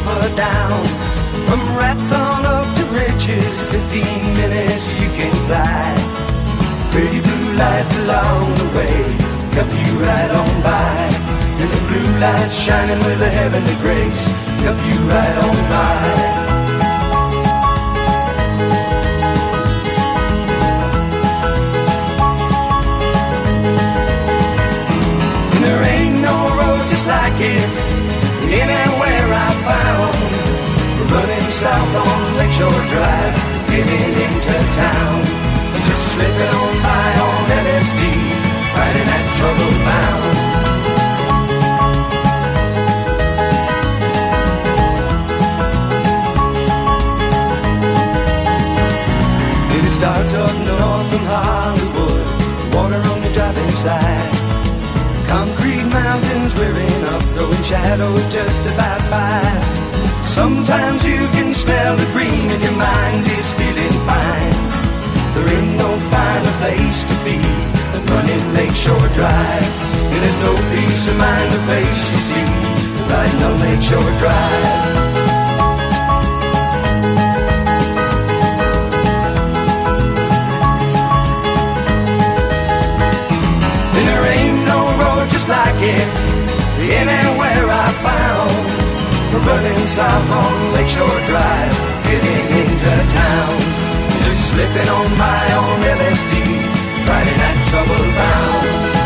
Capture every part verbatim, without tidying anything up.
summer down. From rats on up to riches, fifteen minutes you can fly. Pretty blue lights along the way help you right on by. And the blue lights shining with a heavenly grace help you right on by. There ain't no road just like it anywhere I found. Running south on Lakeshore Drive, getting into town, just slipping on by on L S D, fighting that trouble bound. And it starts up north from Hollywood, water on the driving side. Concrete mountains rearing up, throwing shadows just about five. Sometimes you can smell the green if your mind is feeling fine. There ain't no finer place to be than running Lakeshore Drive. And there's no peace of mind the place you see riding on Lakeshore Drive. And there ain't no road just like it anywhere I found. Running south on Lakeshore Drive, getting into town, just slipping on by on L S D, fighting that trouble bound.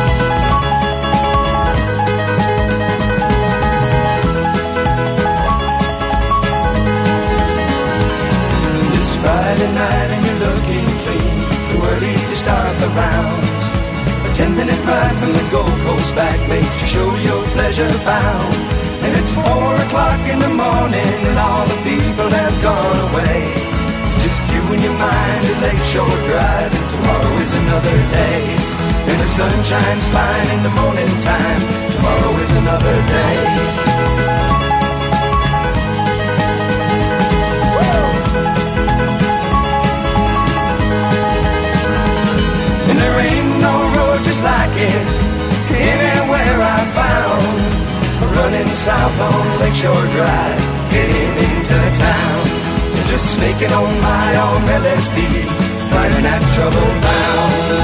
It's Friday night and you're looking clean, too early to start the rounds. A ten minute ride from the Gold Coast back makes you show your pleasure bound. And it's four o'clock in the morning and all the people have gone away. Just you and your mind at Lakeshore Drive, and tomorrow is another day. And the sun shines fine in the morning time, tomorrow is another day. And there ain't no road just like it anywhere I found. Running south on Lakeshore Drive, getting into town, just snaking on by on L S D, fighting that trouble bound.